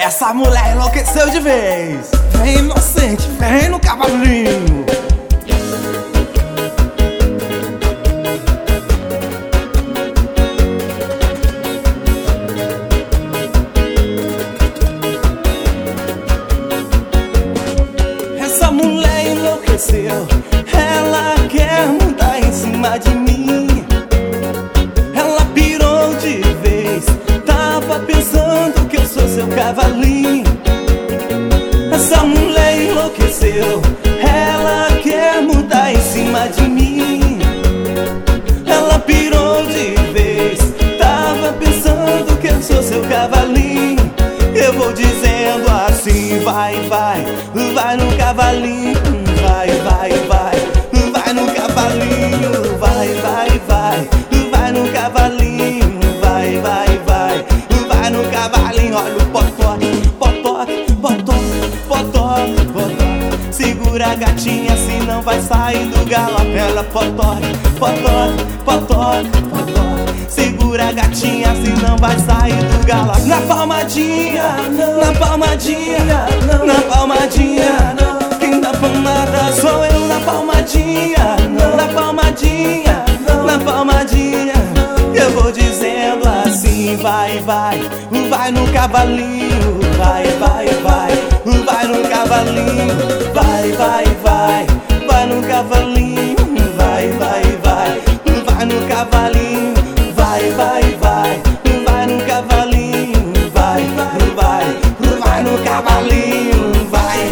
Essa mulher enlouqueceu de vez. Vem inocente, vem no cavalinho. Essa mulher enlouqueceu. Ela quer montar em cima de mim. Ela pirou de vez. Tava pensando que eu sou seu cavalinho. Essa mulher enlouqueceu. Ela quer mudar em cima de mim. Ela pirou de vez. Tava pensando que eu sou seu cavalinho. Eu vou dizendo assim: vai, vai, vai no cavalinho. Vai, vai, vai, vai no cavalinho. Vai, vai, vai, vai no cavalinho. Vai, vai, vai, vai no cavalinho. Olha o potoque, potoque, potoque, potoque, potoque. Segura a gatinha, senão vai sair do galope. Ela potoque, potoque, potoque, potoque. Segura a gatinha, senão vai sair do galope. Na palmadinha, na palmadinha, na palmadinha. Quem dá palmada sou eu. Na palmadinha, na palmadinha, na palmadinha. Eu vou dizendo assim: vai, vai, vai no cavalinho. Vai, vai, vai, vai no cavalinho. Vai, vai, vai, vai no cavalinho. Vai, vai, vai, vai no cavalinho. Vai, vai, vai, vai no cavalinho. Vai, vai, vai, vai no cavalinho. Vai.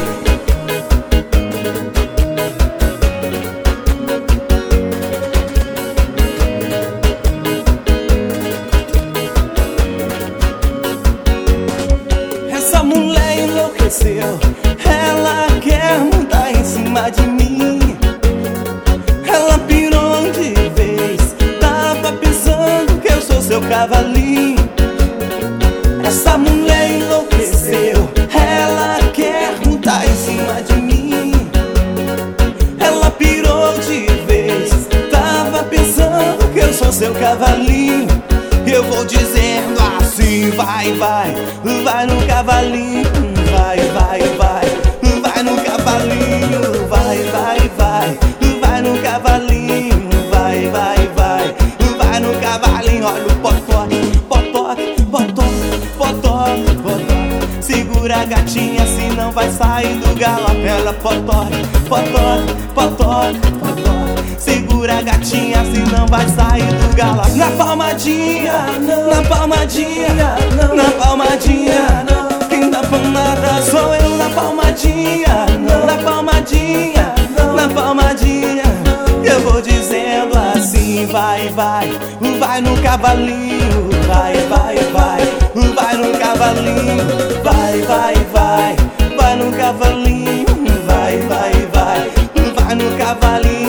Essa mulher enlouqueceu. Ela quer montar em cima de mim. Ela pirou de vez. Tava pensando que eu sou seu cavalinho. Essa mulher enlouqueceu. Ela quer montar em cima de mim. Ela pirou de vez. Tava pensando que eu sou seu cavalinho. Eu vou dizendo assim: vai, vai, vai no cavalinho. Vai, vai, vai, vai no cavalinho. Vai, vai, vai, vai no cavalinho. Vai, vai, vai, vai no cavalinho. Olha o potoque, potoque, potoque, potoque, potoque. Segura a gatinha, senão vai sair do galope. Ela potoque, potoque, potoque, potoque. Segura a gatinha, senão vai sair do galope. Na palmadinha, na palmadinha, na palmadinha. Quem dá palmada sou eu. Na palmadinha, na palmadinha, na palmadinha. Eu vou dizendo assim: vai, vai, vai no cavalinho. Vai, vai, vai, vai no cavalinho. Vai, vai, vai, vai no cavalinho. Vai, vai, vai, vai no cavalinho.